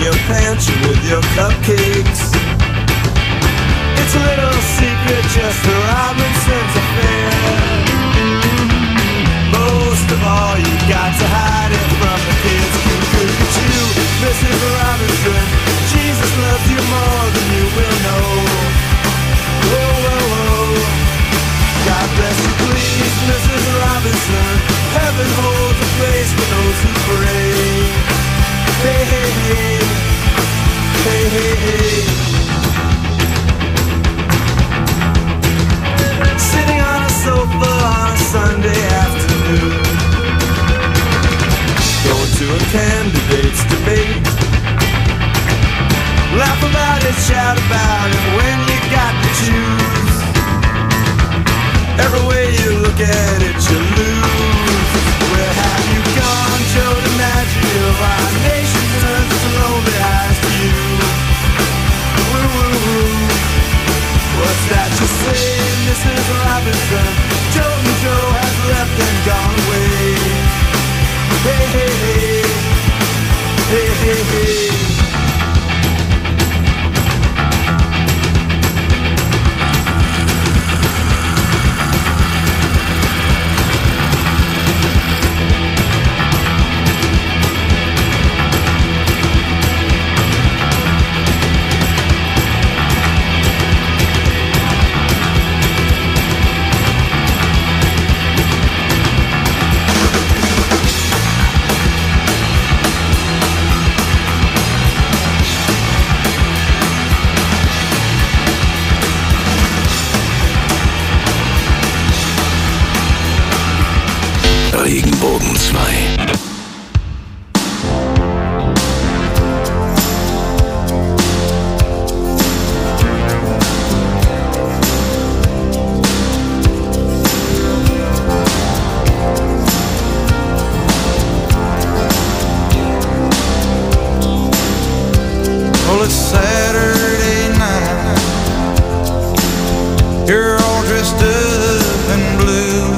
your pantry with your cupcakes. It's a little secret, just the Robinsons affair. Most of all, you got to hide it from the kids. Cuckoo, Mrs. Robinson, Jesus loves you more than you will know. Whoa, whoa, whoa. God bless you, please, Mrs. Robinson. Heaven holds a place for those who pray. Hey, hey, hey. Hey, hey, hey. Sitting on a sofa on a Sunday afternoon, going to a candidate's debate. Laugh about it, shout about it when you got to choose. Every way you look at it, you lose. Where have you gone, Joe DiMaggio? Our nation turns its lonely eyes to you. Woo, woo, woo. What's that you say, Mrs. Robinson? Joe and Joe has left and gone away. Hey, hey, hey. Hey, hey, hey. Regenbogen 2. Well, it's Saturday night. You're all dressed up in blue.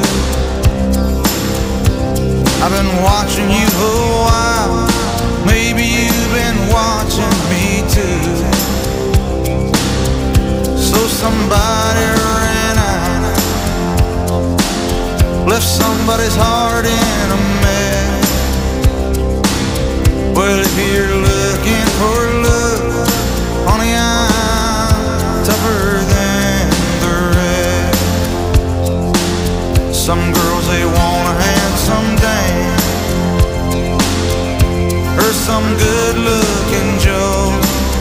I've been watching you a while. Maybe you've been watching me too. So somebody ran out, left somebody's heart in a mess. Well, if you're looking for love, honey, I'm tougher than the rest. Some girls, they want a handsome dame or some good-looking Joe.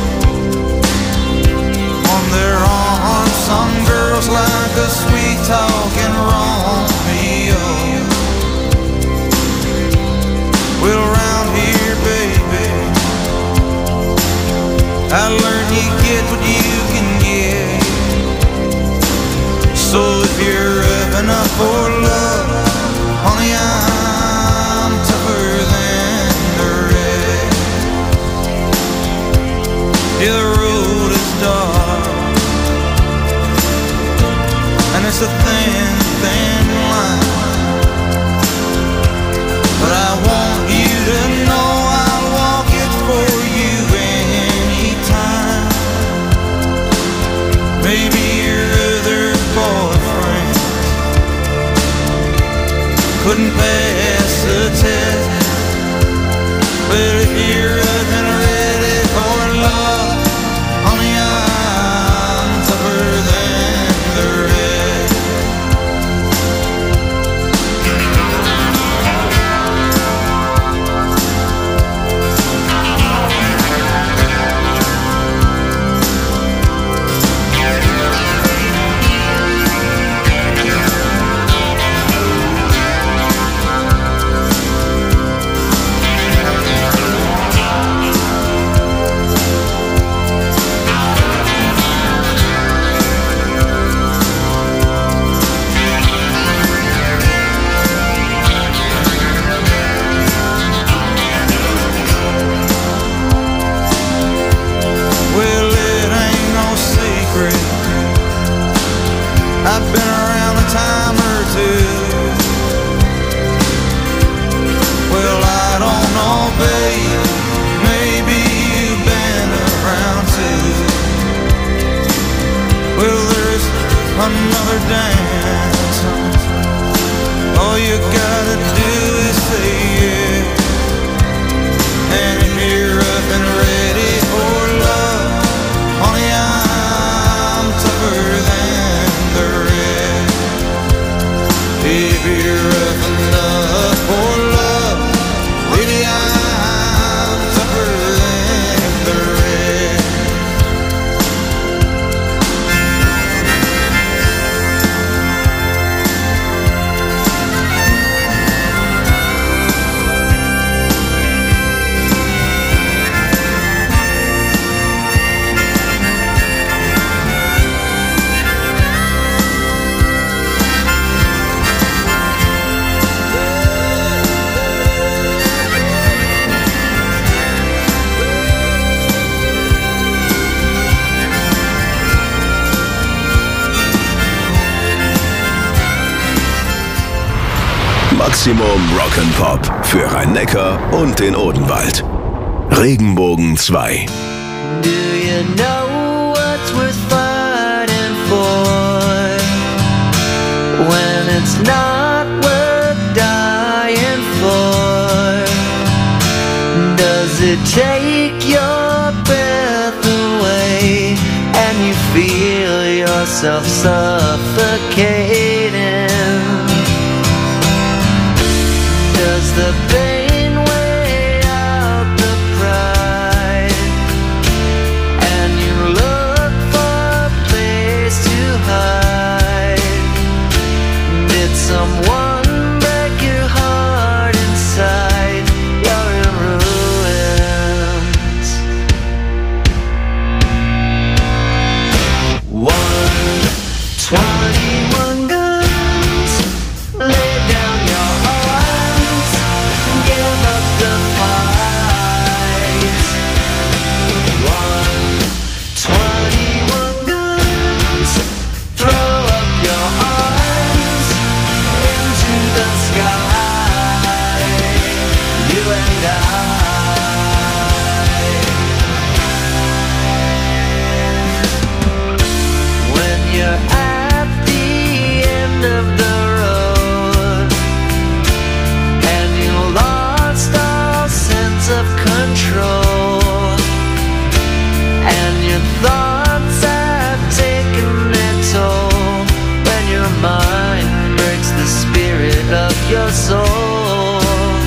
On their arms, some girls like a sweet-talking Romeo. Well, around here, baby, I learned you get what you can get. So if you're up enough for love, honey, I'm tougher than the rest. Yeah, the road is dark, and it's a thin, thin line. But I want you to know I'll walk it for you anytime. Maybe your other boyfriend couldn't pass the test, but if you're up and ready for love, honey, I'm tougher than the rest. never dance. All you gotta do is say yes. And if you're up and ready for love, honey, I'm tougher than the rest. If you're up enough for love, baby, I'm tougher than the rest. Maximum Rock'n'Pop für Rhein-Neckar und den Odenwald. Regenbogen 2. Do you know what's worth fighting for when it's not worth dying for? Does it take your breath away and you feel yourself suffocating? Does the pain weigh out the pride and you look for a place to hide? Did someone break your heart inside? You're in ruins. 121 guns, lay down your arms, give up the fight. 121 guns, throw up your arms into the sky. You and I. When you're at the end of the road and you lost all sense of control and your thoughts have taken their toll, when your mind breaks the spirit of your soul,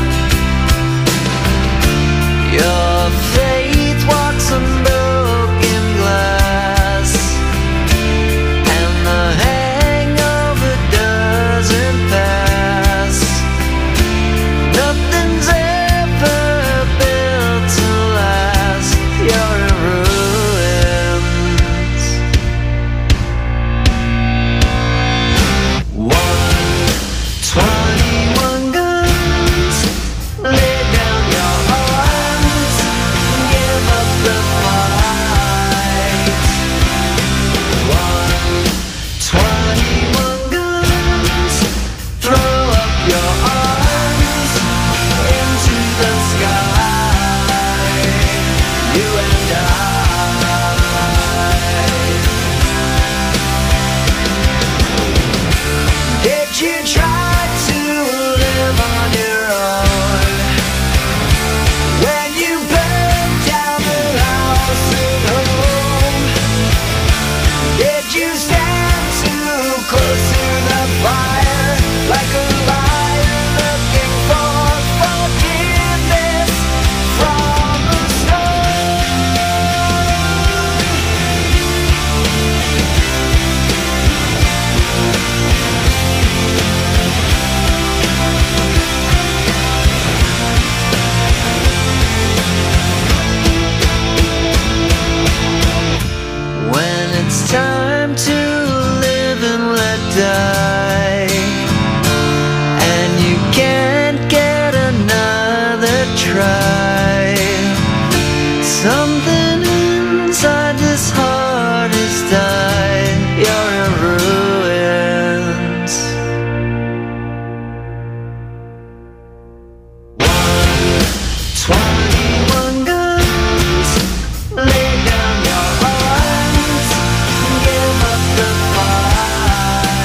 your faith walks on broken glass and the hangover doesn't pass. Nothing's ever built to last. You're in ruins. 121 guns, lay down your arms, give up the fight. 121 guns, throw up your arms into the sky. You and I. Did you try to live on your own when you burned down the house at home? Did you stand too close to the fire like a liar looking for forgiveness from the storm? When it's time to live and let die, and you can't get another try, something inside this heart has died. You're in ruins. 121 guns, lay down your arms, give up the fight.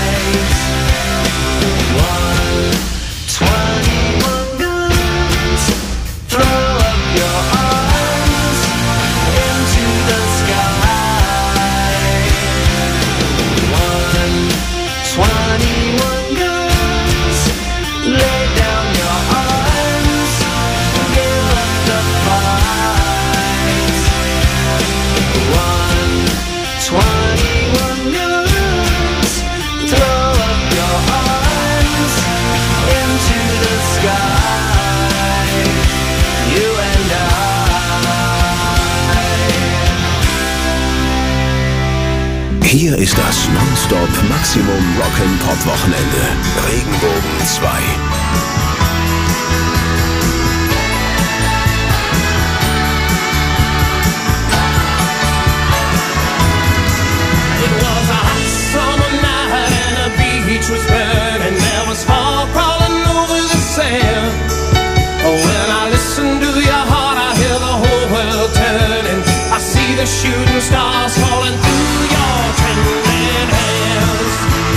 Hier ist das Nonstop Maximum Rock'n'Pop Wochenende. Regenbogen 2. Was burning, there was fog crawling over the sand. Oh, when I listen to your heart, I hear the whole world turning. I see the shooting stars falling through your trembling hands.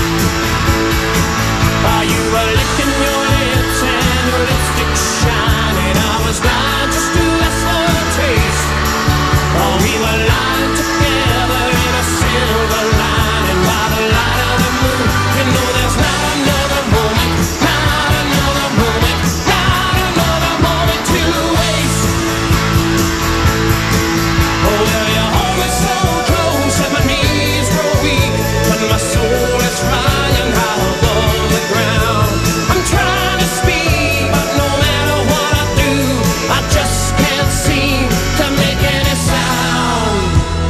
While you were licking your lips and your lipstick shining, I was blind just to ask for a taste. Oh, we were lying together in a silver lining by the light of the moon. You know there's not another moment, not another moment, not another moment to waste. Oh, well, you hold me so close and my knees grow weak, but my soul is flying high above the ground. I'm trying to speak, but no matter what I do, I just can't seem to make any sound.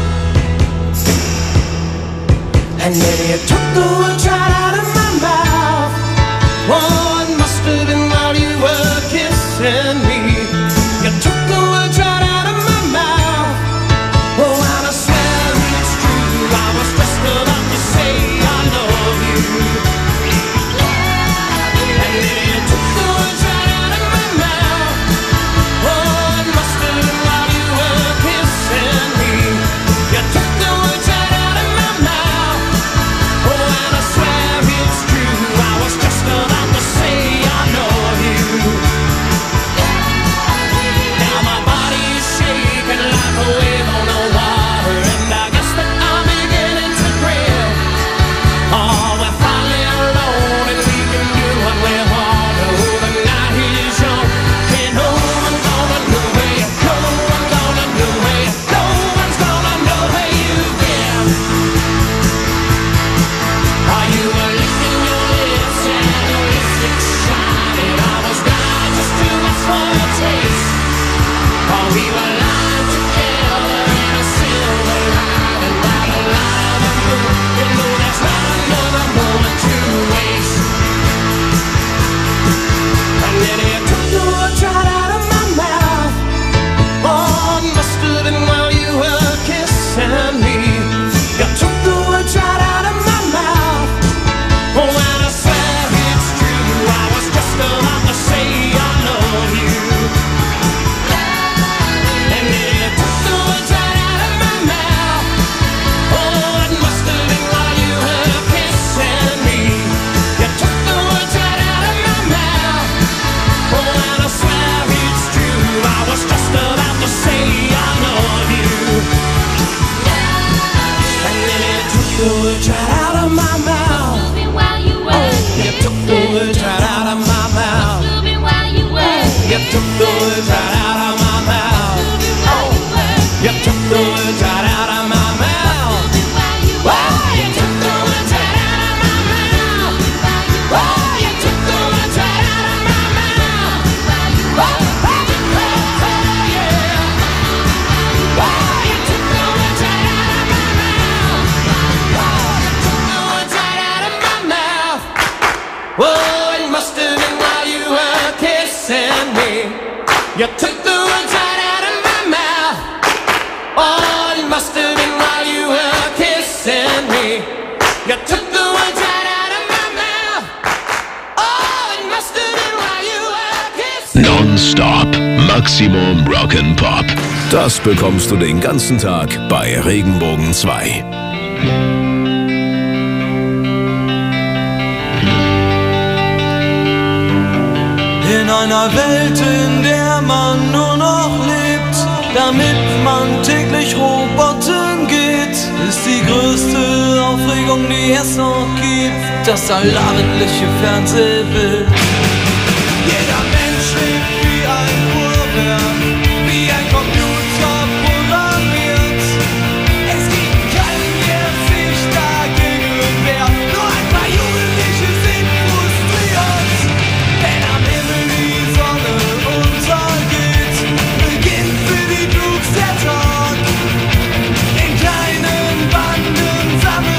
And then you took the words right out of my mouth. Oh, it must have been while you were kissing me. You took the words right out of my mouth. Oh, and I swear it's true, I was just about to say I love you. And then you took the words right out of my mouth. Oh, it must have been while you were kissing me. You took the words right out of my mouth. Oh, and I swear it's true, I was just about to say I love you. Now my body is shaking like a wave on the water, and I guess that I'm beginning to grill. Oh, we're finally alone and we can do what we want. Oh, the night is young, and no one's gonna know where you go. No one's gonna know where you, no one's gonna know where you've been. Are you were licking your lips and your lipstick shining? I was blind just to ask for a taste. Oh, we were lying together in a silver lining by the light of the moon. You know there's not another moment to waste. And then you took the words right out of my mouth. Oh, it must have been while you were kissing me. You took the words right out of my mouth. Oh, and I swear it's true, I was just about to say I love you. And then you took the words right out of my mouth. Oh, it must have been while you were kissing me. You took the words right out of my mouth. Oh, and I swear it's true, I was just about to say I love you. And then you took the words right out of my mouth. You took the words right out of my mouth. You took the words right out of my mouth. Oh, you took the words right out of my mouth. Oh, you took the words right out of my mouth. Oh, you took the words right out of my mouth. Oh, yeah. Oh, you took the words right out of my mouth. Oh, you took the words right out of my mouth. Oh, it must have been while you were kissing me. You took the words right out of my mouth. Oh, it must have been while you were kissing me. You took the words right out of my mouth. Oh, it must have been while you were kissing me. Nonstop Maximum Rock'n'Pop. Das bekommst du den ganzen Tag bei Regenbogen 2. In einer Welt, in der man nur noch lebt, damit man täglich Robotern geht, ist die größte Aufregung, die es noch gibt, das allabendliche Fernsehbild. Jeder Mensch lebt wie ein Uhrwerk, wie ein Computer programmiert. Es gibt keinen, der sich dagegen wehrt, nur ein paar Jugendliche sind frustriert. Wenn am Himmel die Sonne untergeht, beginnt für die Dukes der Tag. In kleinen Banden sammeln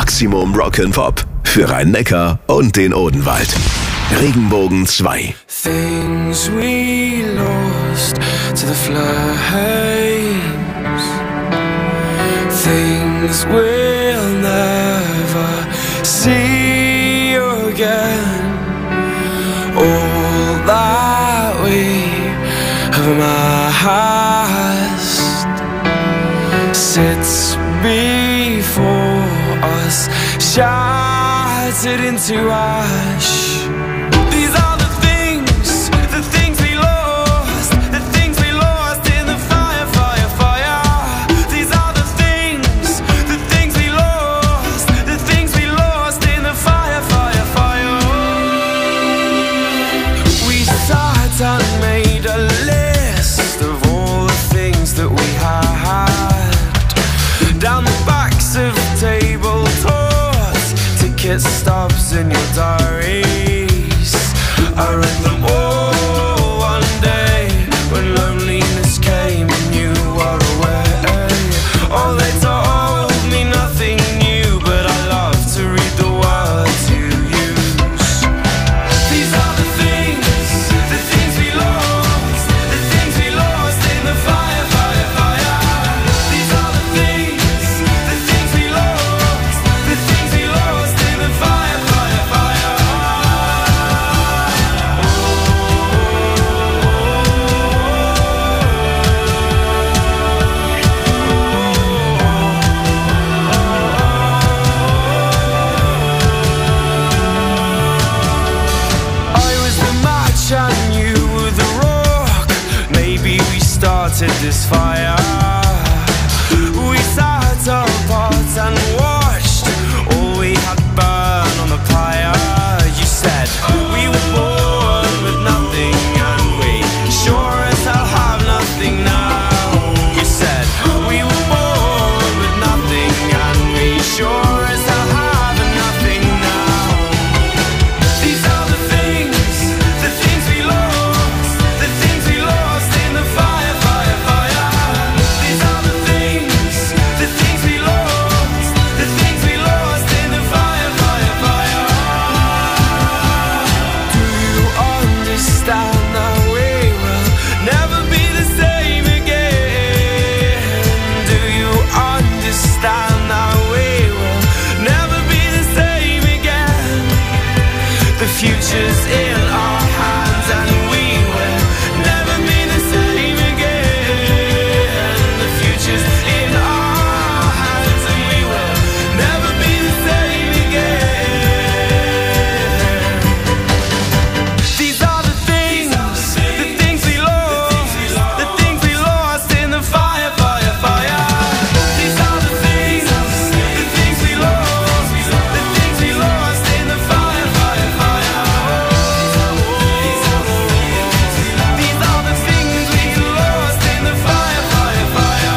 Maximum Rock'n'Pop für Rhein-Neckar und den Odenwald. Regenbogen 2. Things we lost to the flames, things we'll never see again. All that we have amassed sits before us, shattered into ash. These are the things we lost, the things we lost in the fire, fire, fire. These are the things we lost, the things we lost in the fire, fire, fire. We sat and made a list of all the things that we had down the backs of table tops, ticket stubs in your diaries. I read them all one day when loneliness came and you were away. Oh, they told me nothing new, but I love to read the words you use. These are the things we lost, the things we lost in the fire, fire, fire. These are the things we lost, the things we lost in the fire, fire, fire. I was the match and you were the rock. Maybe we started this fire. We sat apart and watched all we had burn on the pyre. You said we were born with nothing and we sure as hell have nothing now. You said we were born with nothing and we sure as hell have nothing now. These are the things we lost, the things we lost in the fire, fire, fire. These are the things we lost, the things we lost in the fire, fire, fire. Do you understand that we will never be the same again? Do you understand that we will never be the same again? The future's in our hands and we will never be the same again. The future's in our hands and we will never be the same again. These are the things we lost, the things we lost in the fire, fire, fire. These are the things we lost, the things we lost in the fire, fire, fire. These are the things we lost in the fire, fire, fire.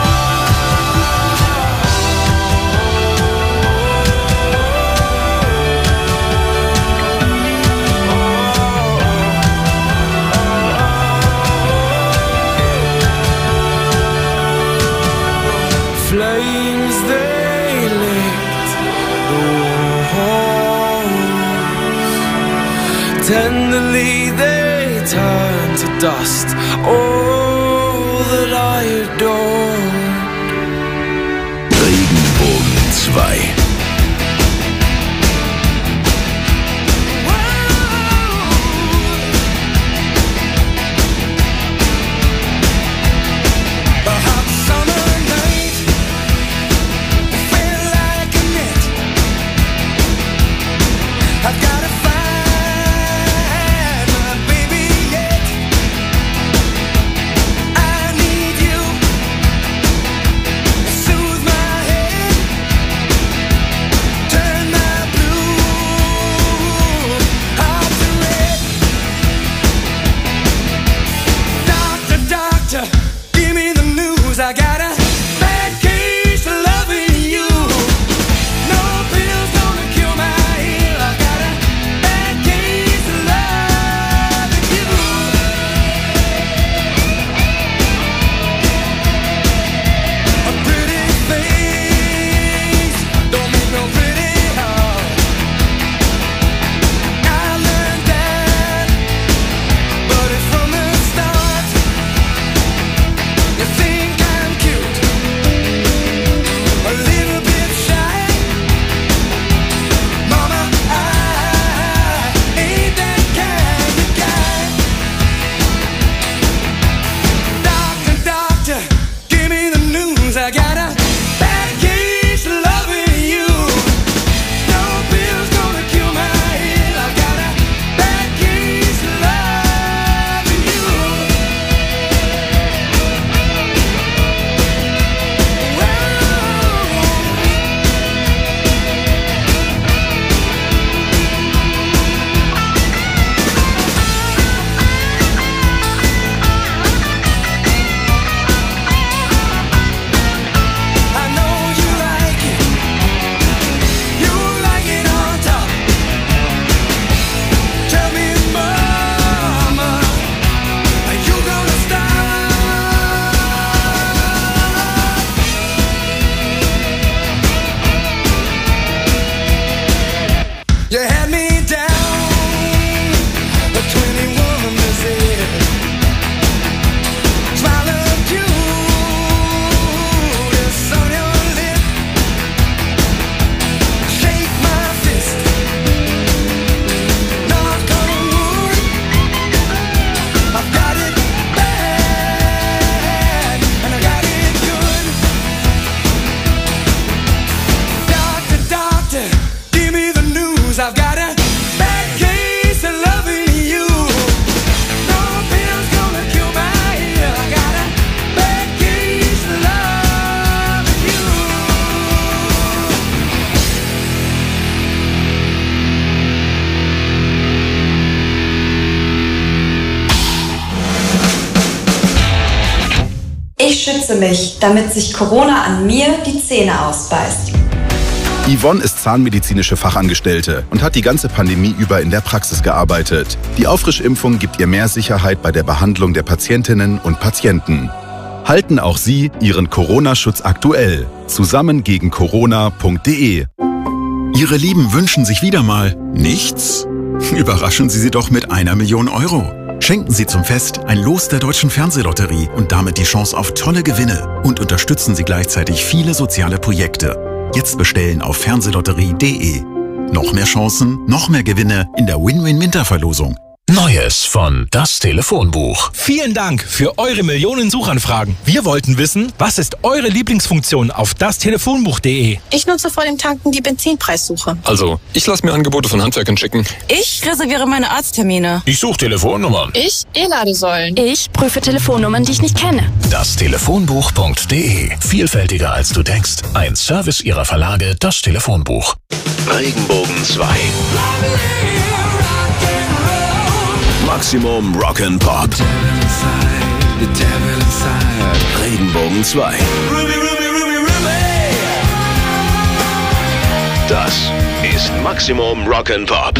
Flames they lit the walls, tenderly they turn to dust all that I adored. Regenbogen 2. A hot summer night, feel like a net. I've gotta find my baby yet. I need you to soothe my head. Ich schütze mich, damit sich Corona an mir die Zähne ausbeißt. Yvonne ist zahnmedizinische Fachangestellte und hat die ganze Pandemie über in der Praxis gearbeitet. Die Auffrischimpfung gibt ihr mehr Sicherheit bei der Behandlung der Patientinnen und Patienten. Halten auch Sie Ihren Corona-Schutz aktuell. Zusammen gegen Corona.de. Ihre Lieben wünschen sich wieder mal nichts? Überraschen Sie sie doch mit 1 Million Euro. Schenken Sie zum Fest ein Los der Deutschen Fernsehlotterie und damit die Chance auf tolle Gewinne und unterstützen Sie gleichzeitig viele soziale Projekte. Jetzt bestellen auf fernsehlotterie.de. Noch mehr Chancen, noch mehr Gewinne in der Win-Win-Winterverlosung. Neues von Das Telefonbuch. Vielen Dank für eure Millionen Suchanfragen. Wir wollten wissen, was ist eure Lieblingsfunktion auf dastelefonbuch.de? Ich nutze vor dem Tanken die Benzinpreissuche. Also, ich lasse mir Angebote von Handwerkern schicken. Ich reserviere meine Arzttermine. Ich suche Telefonnummern. Ich E-Ladesäulen. Ich prüfe Telefonnummern, die ich nicht kenne. Dastelefonbuch.de. Vielfältiger als du denkst. Ein Service ihrer Verlage Das Telefonbuch. Regenbogen 2. Maximum Rock'n'Pop. Regenbogen 2. Das ist Maximum Rock'n'Pop.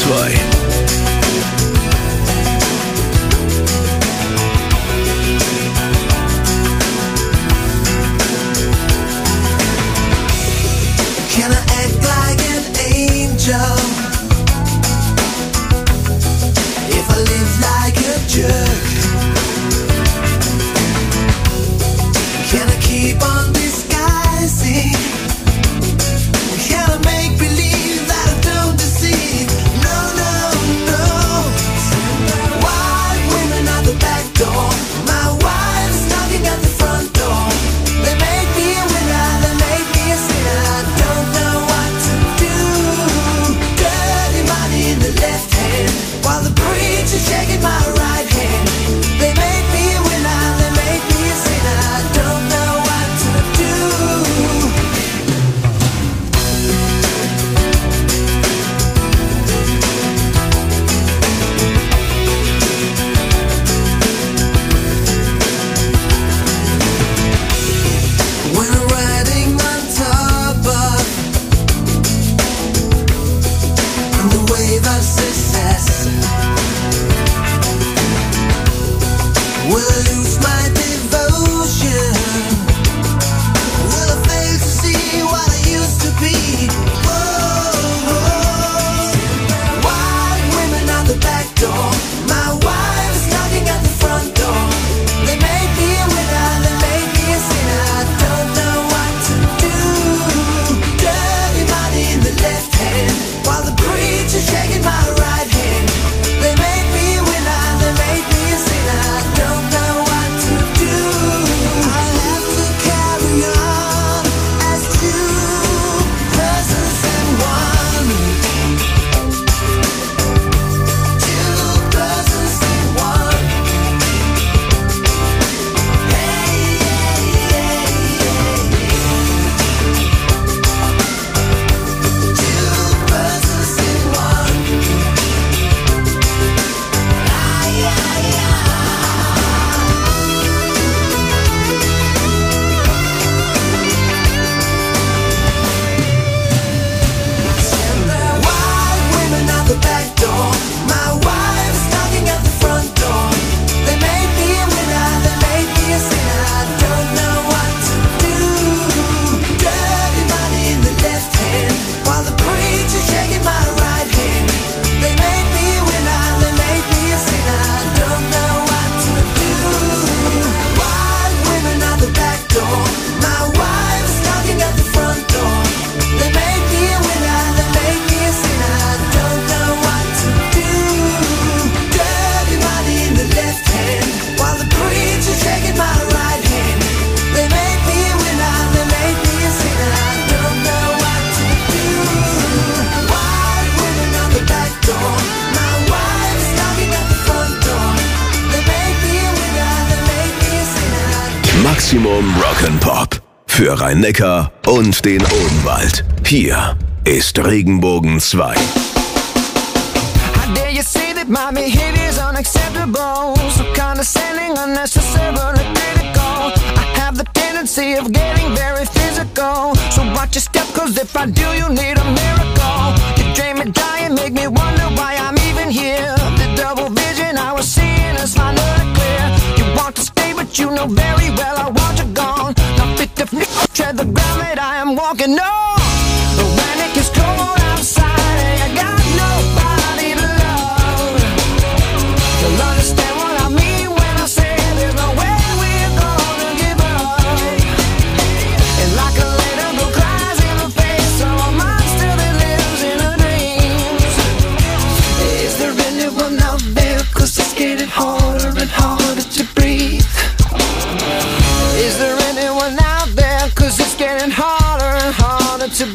2. Can I act like an angel if I live like a jerk? Can I keep on disguising? Can I make believe that I don't deceive? No, no, no. Wild women at the back door, my wife's knocking at the front door. They make me a winner, they make me a sinner. I don't know what to do. Dirty money in the left hand, while the preacher's shaking my right hand. They make me a winner, they make me a sinner. I don't know what to do. When I'm riding on top of the wave of success, will I lose my devotion? Will I fail to see what I used to be? Whoa, wild women at the back door, my wife is knocking at the front door. They make me a winner, they make me a sinner. I don't know what to do. Dirty money in the left hand, while the preacher's shaking my right hand. They make me a winner, they make me a sinner. I don't know what to do. I have to carry on as two persons in one. Two persons in one. Hey, yeah, yeah, yeah, yeah. Two persons in one. Yeah, yeah, yeah. Wild women at the back door, my wife's knocking at the front door. They make me a winner, they make me a sinner. I don't know what to do. Dirty money in the left hand, while the preacher's shaking my right hand. They make me a winner, they make me a sinner. I don't know what to do. Wild women at the back door, my wife's knocking at the front door. They make me a winner, they make me a sinner. I don't know what to do. Dirty money in the left hand, while the preacher's shaking my right hand. They make me a winner, they make me a sinner. I don't know what to do. Wild women at the back door, my wife's knocking at the front door. They make me a winner, they make me a sinner. Maximum Rock'n'Pop. Für Rhein-Neckar und den Odenwald. Hier ist Regenbogen 2. How dare you say that my behavior's unacceptable? So condescending, unnecessarily critical. I have the tendency of getting very physical. So watch your step, cause if I do, you need a miracle. You drain me dry and make me wonder why I'm even here. The double vision I was seeing is finally clear. You want to stay, but you know very well I want you gone. Now fit the tread the ground that I am walking on. But when it gets cold outside and I got nobody to love, you'll understand what I mean when I say there's no way we're gonna give up. And like a little girl cries in the face of a monster that lives in her dreams. Is there anyone out there? Cause it's getting harder and harder to breathe. Is there anyone out there? Cause it's getting harder and harder to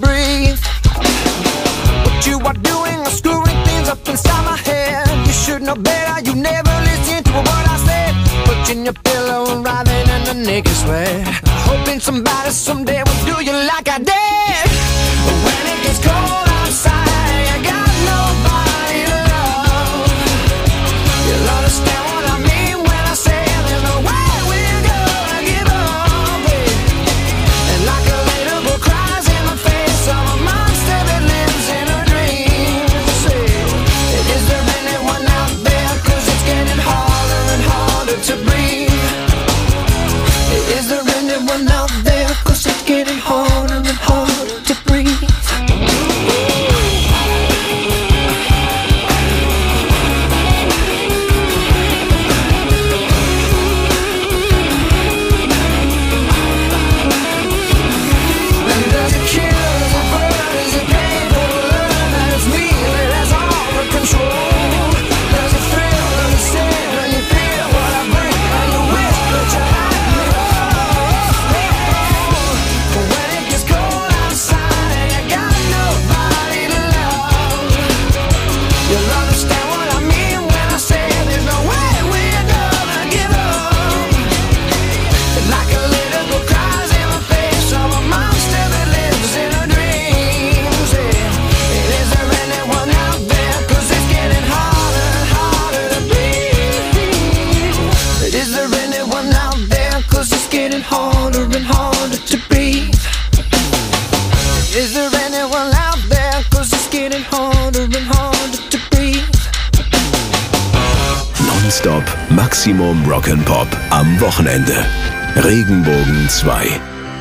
Maximum Rock'n'Pop am Wochenende. Regenbogen 2.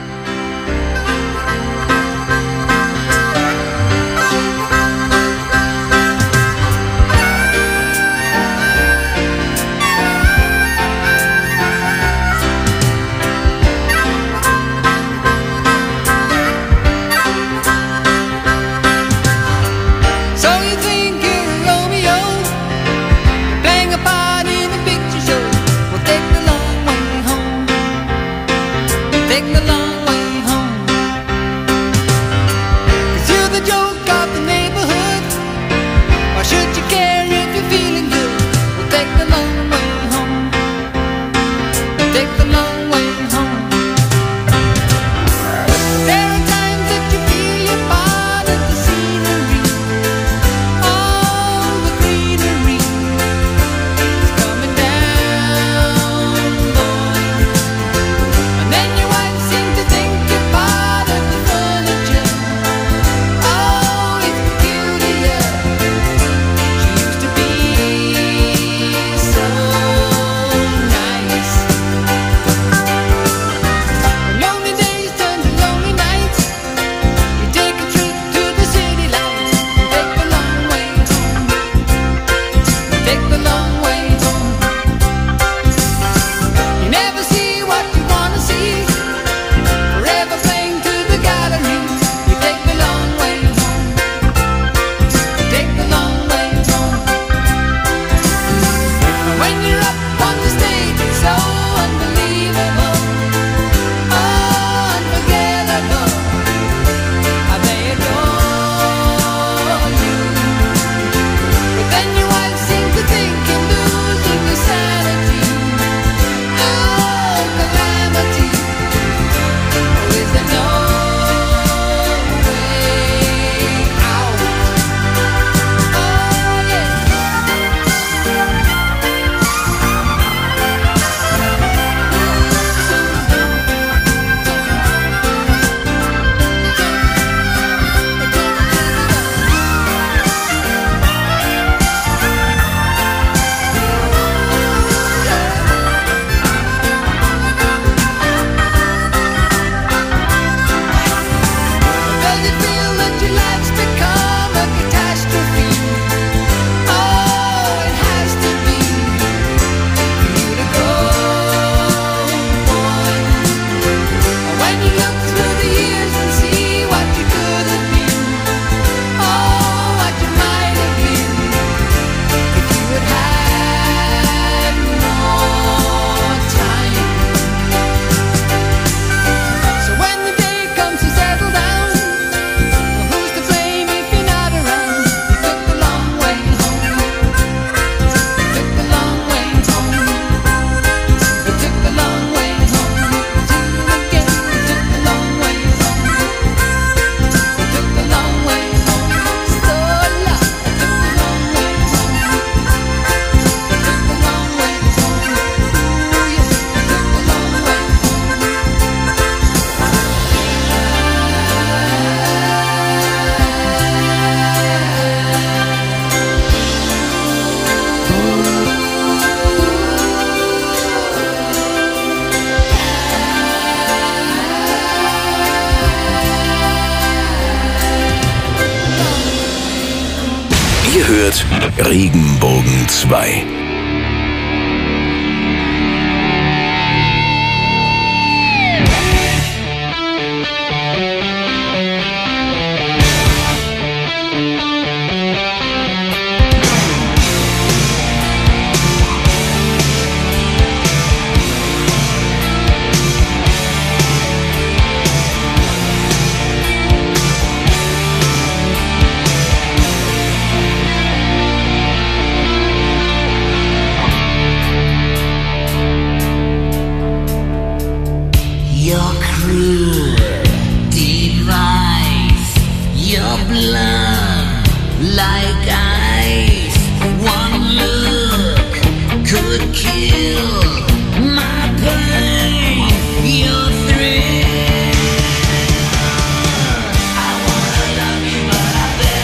Ihr hört Regenbogen 2.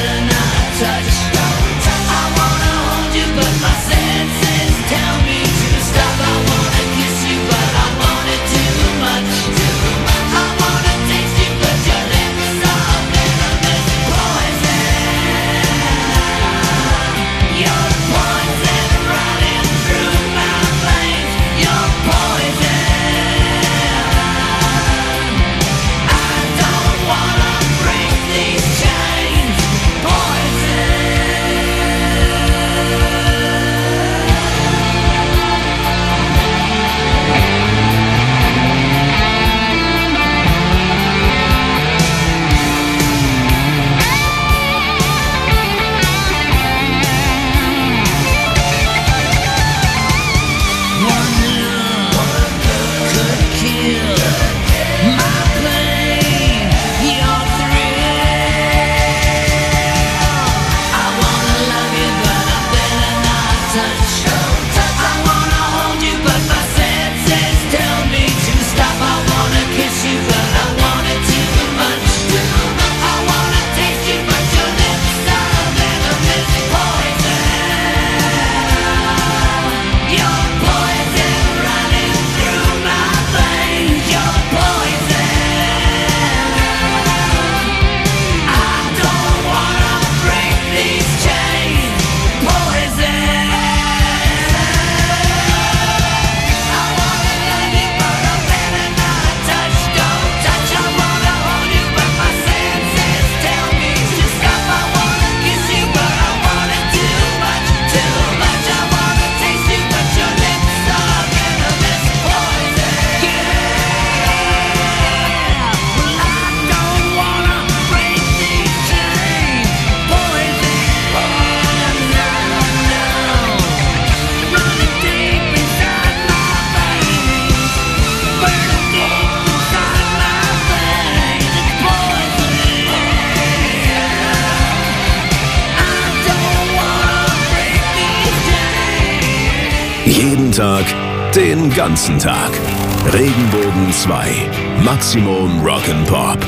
Touch. I wanna hold you, but my senses tell me to Tag, den ganzen Tag. Regenbogen 2. Maximum Rock'n'Pop.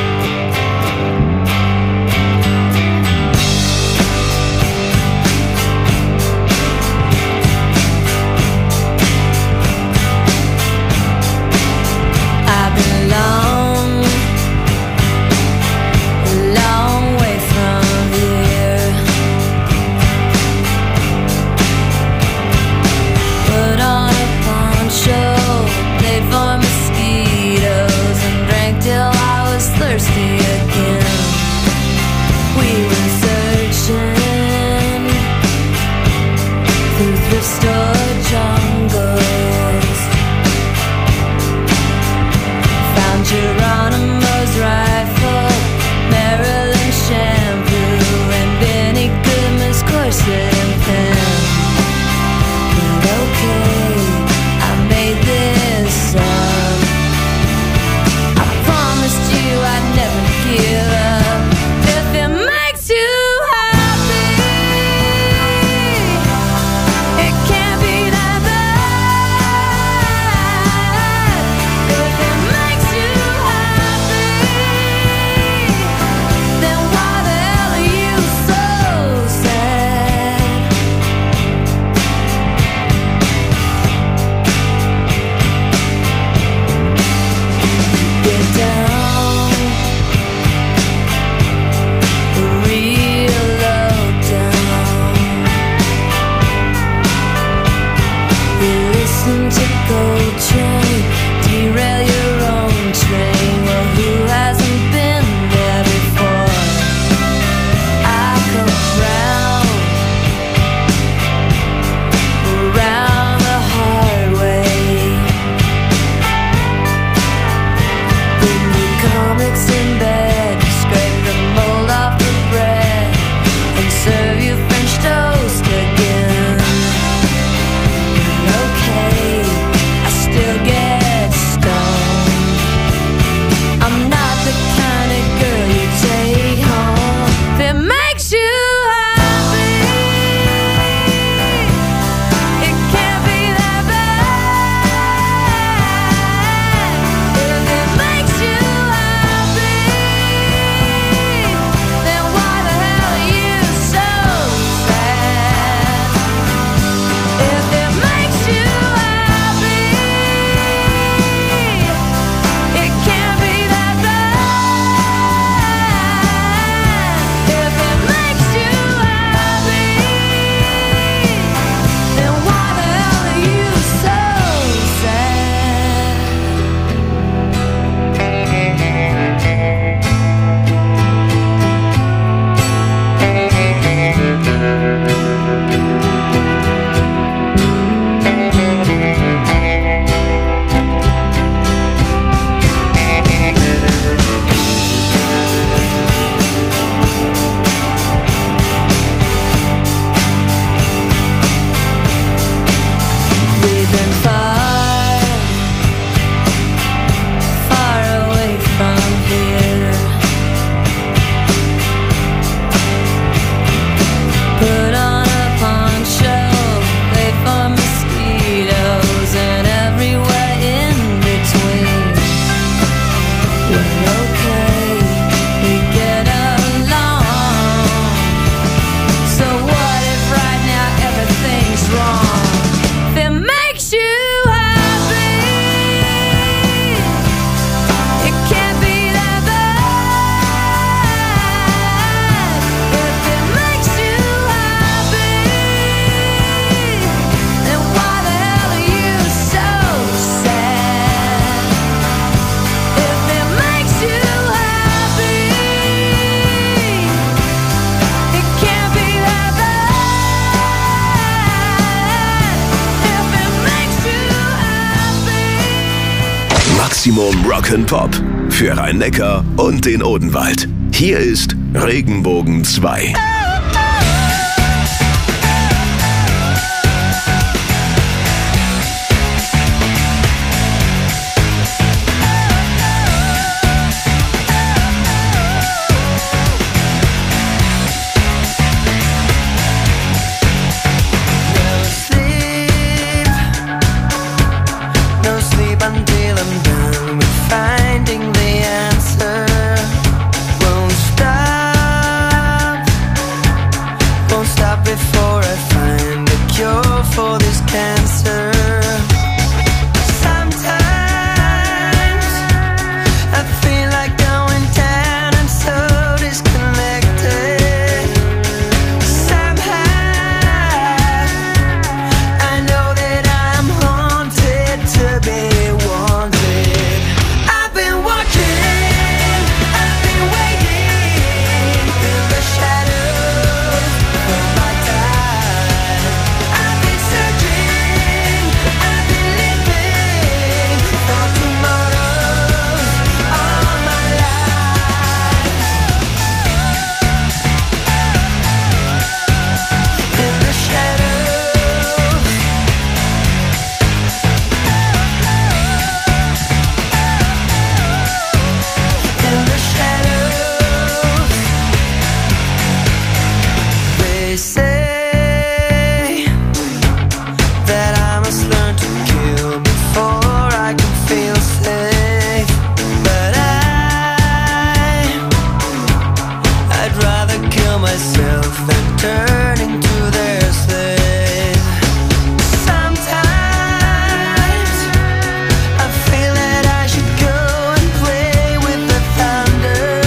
Maximum Rock'n'Pop für Rhein-Neckar und den Odenwald. Hier ist Regenbogen 2. myself and turning to their slave. Sometimes I feel that I should go and play with the thunder.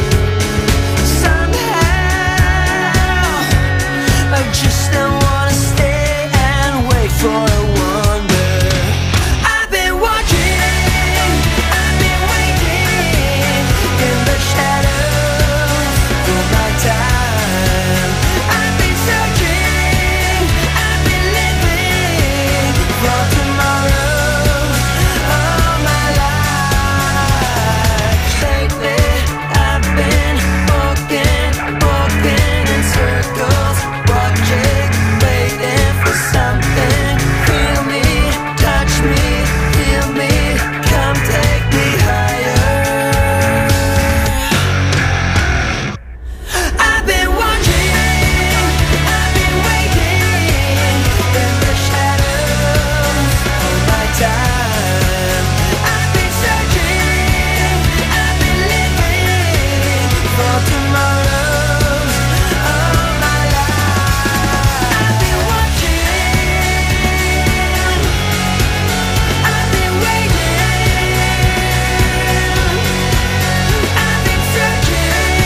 Somehow I just don't wanna stay and wait for a wonder. I've been watching, I've been waiting in the shadows for my time. I've been searching, I've been living for tomorrow all my life. Lately I've been walking in circles, watching, waiting for something. Feel me, touch me, feel me, come take me higher. I've been watching, I've been waiting in the shadows for my time. I've been searching, I've been living for tomorrows all my life. I've been watching, I've been waiting, I've been searching,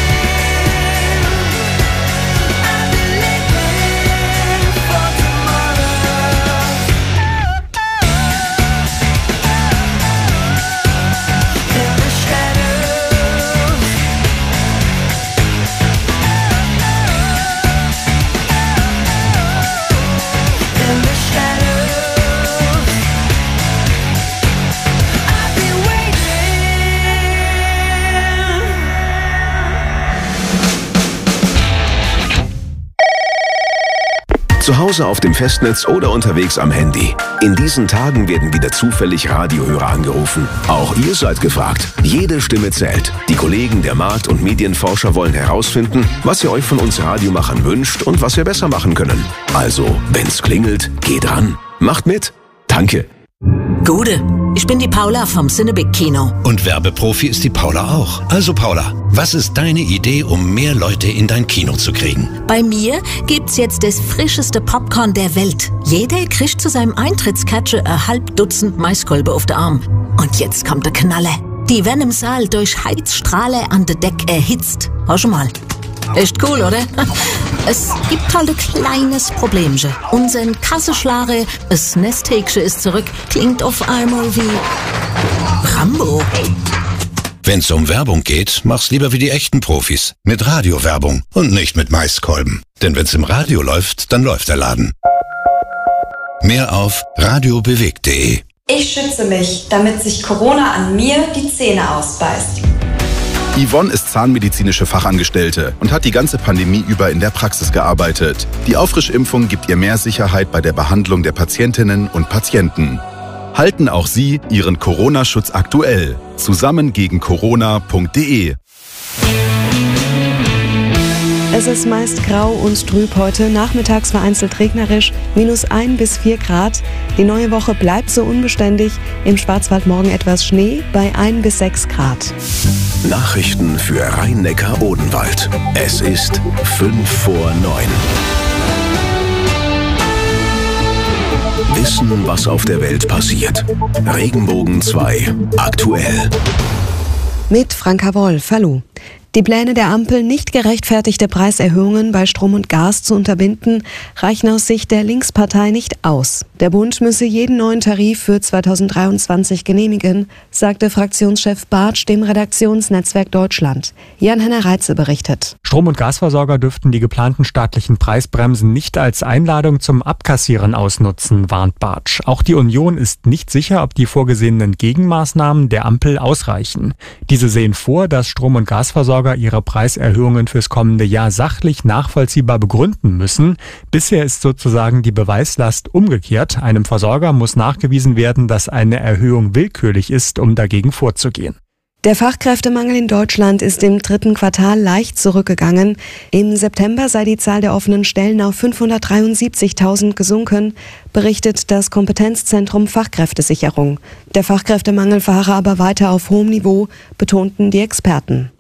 I've been living for tomorrows. In the shadows, in the shadows, I've been waiting. Zu Hause auf dem Festnetz oder unterwegs am Handy. In diesen Tagen werden wieder zufällig Radiohörer angerufen. Auch ihr seid gefragt. Jede Stimme zählt. Die Kollegen der Markt- und Medienforscher wollen herausfinden, was ihr euch von uns Radiomachern wünscht und was wir besser machen können. Also, wenn's klingelt, geht ran. Macht mit. Danke. Gude, ich bin die Paula vom Cinebig Kino. Und Werbeprofi ist die Paula auch. Also Paula, was ist deine Idee, um mehr Leute in dein Kino zu kriegen? Bei mir gibt's jetzt das frischeste Popcorn der Welt. Jeder kriegt zu seinem Eintrittscatcher ein halb Dutzend Maiskolbe auf den Arm. Und jetzt kommt der Knaller. Die werden im Saal durch Heizstrahler an der Deck erhitzt. Hör schon mal. Echt cool, oder? Es gibt halt ein kleines Problemchen. Unseren Kassenschlager, das Nesthäkchen ist zurück, klingt auf einmal wie Rambo. Wenn's um Werbung geht, mach's lieber wie die echten Profis. Mit Radiowerbung und nicht mit Maiskolben. Denn wenn's im Radio läuft, dann läuft der Laden. Mehr auf radiobewegt.de. Ich schütze mich, damit sich Corona an mir die Zähne ausbeißt. Yvonne ist zahnmedizinische Fachangestellte und hat die ganze Pandemie über in der Praxis gearbeitet. Die Auffrischimpfung gibt ihr mehr Sicherheit bei der Behandlung der Patientinnen und Patienten. Halten auch Sie Ihren Corona-Schutz aktuell. Zusammen gegen Corona.de. Es ist meist grau und trüb heute, nachmittags vereinzelt regnerisch, -1 bis 4 Grad. Die neue Woche bleibt so unbeständig, im Schwarzwald morgen etwas Schnee bei 1 bis 6 Grad. Nachrichten für Rhein-Neckar-Odenwald. Es ist 5 vor 9. Wissen, was auf der Welt passiert. Regenbogen 2. Aktuell. Mit Franka Wolf, hallo. Die Pläne der Ampel, nicht gerechtfertigte Preiserhöhungen bei Strom und Gas zu unterbinden, reichen aus Sicht der Linkspartei nicht aus. Der Bund müsse jeden neuen Tarif für 2023 genehmigen, sagte Fraktionschef Bartsch dem Redaktionsnetzwerk Deutschland. Jan-Henner Reitze berichtet. Strom- und Gasversorger dürften die geplanten staatlichen Preisbremsen nicht als Einladung zum Abkassieren ausnutzen, warnt Bartsch. Auch die Union ist nicht sicher, ob die vorgesehenen Gegenmaßnahmen der Ampel ausreichen. Diese sehen vor, dass Strom- und Gasversorger ihre Preiserhöhungen fürs kommende Jahr sachlich nachvollziehbar begründen müssen. Bisher ist sozusagen die Beweislast umgekehrt. Einem Versorger muss nachgewiesen werden, dass eine Erhöhung willkürlich ist, um dagegen vorzugehen. Der Fachkräftemangel in Deutschland ist im 3. Quartal leicht zurückgegangen. Im September sei die Zahl der offenen Stellen auf 573.000 gesunken, berichtet das Kompetenzzentrum Fachkräftesicherung. Der Fachkräftemangel verharre aber weiter auf hohem Niveau, betonten die Experten.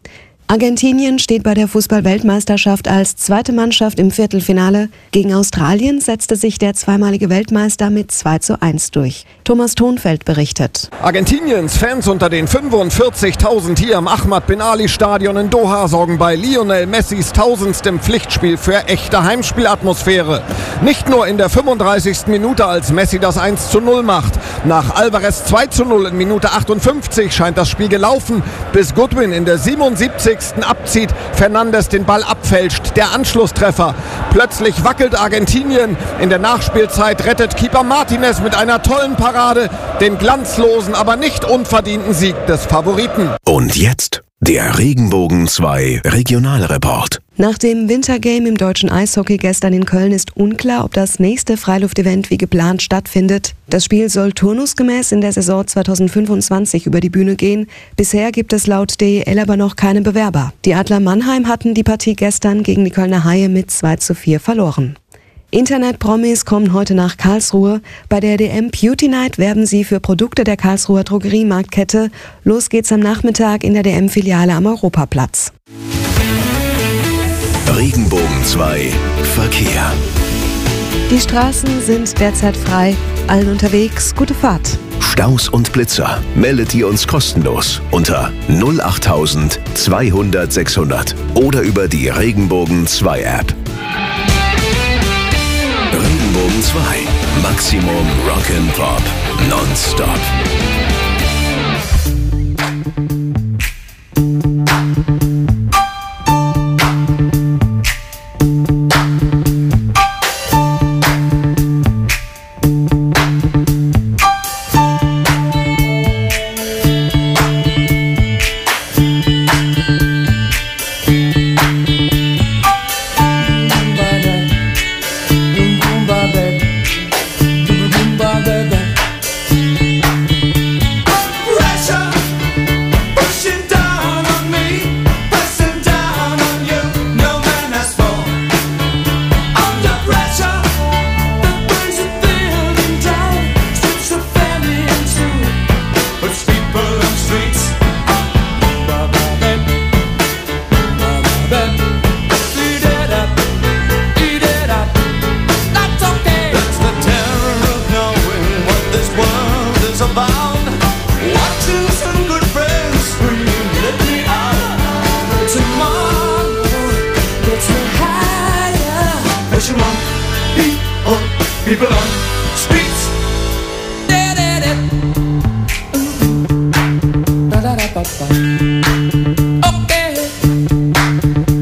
Argentinien steht bei der Fußball-Weltmeisterschaft als zweite Mannschaft im Viertelfinale. Gegen Australien setzte sich der zweimalige Weltmeister mit 2:1 durch. Thomas Thonfeld berichtet. Argentiniens Fans unter den 45.000 hier im Ahmad Bin Ali Stadion in Doha sorgen bei Lionel Messis 1000. Pflichtspiel für echte Heimspielatmosphäre. Nicht nur in der 35. Minute, als Messi das 1:0 macht. Nach Alvarez 2:0 in Minute 58 scheint das Spiel gelaufen, bis Goodwin in der 77. abzieht, Fernandes den Ball abfälscht, der Anschlusstreffer. Plötzlich wackelt Argentinien. In der Nachspielzeit rettet Keeper Martinez mit einer tollen Parade den glanzlosen, aber nicht unverdienten Sieg des Favoriten. Und jetzt der Regenbogen 2 Regionalreport. Nach dem Wintergame im deutschen Eishockey gestern in Köln ist unklar, ob das nächste Freiluftevent wie geplant stattfindet. Das Spiel soll turnusgemäß in der Saison 2025 über die Bühne gehen. Bisher gibt es laut DEL aber noch keine Bewerber. Die Adler Mannheim hatten die Partie gestern gegen die Kölner Haie mit 2:4 verloren. Internet-Promis kommen heute nach Karlsruhe. Bei der DM Beauty Night werben sie für Produkte der Karlsruher Drogeriemarktkette. Los geht's am Nachmittag in der DM-Filiale am Europaplatz. Regenbogen 2 Verkehr. Die Straßen sind derzeit frei. Allen unterwegs gute Fahrt. Staus und Blitzer meldet ihr uns kostenlos unter 08000 200 600 oder über die Regenbogen 2 App. Regenbogen 2 Maximum Rock'n'Pop nonstop. People on streets. Da da da da.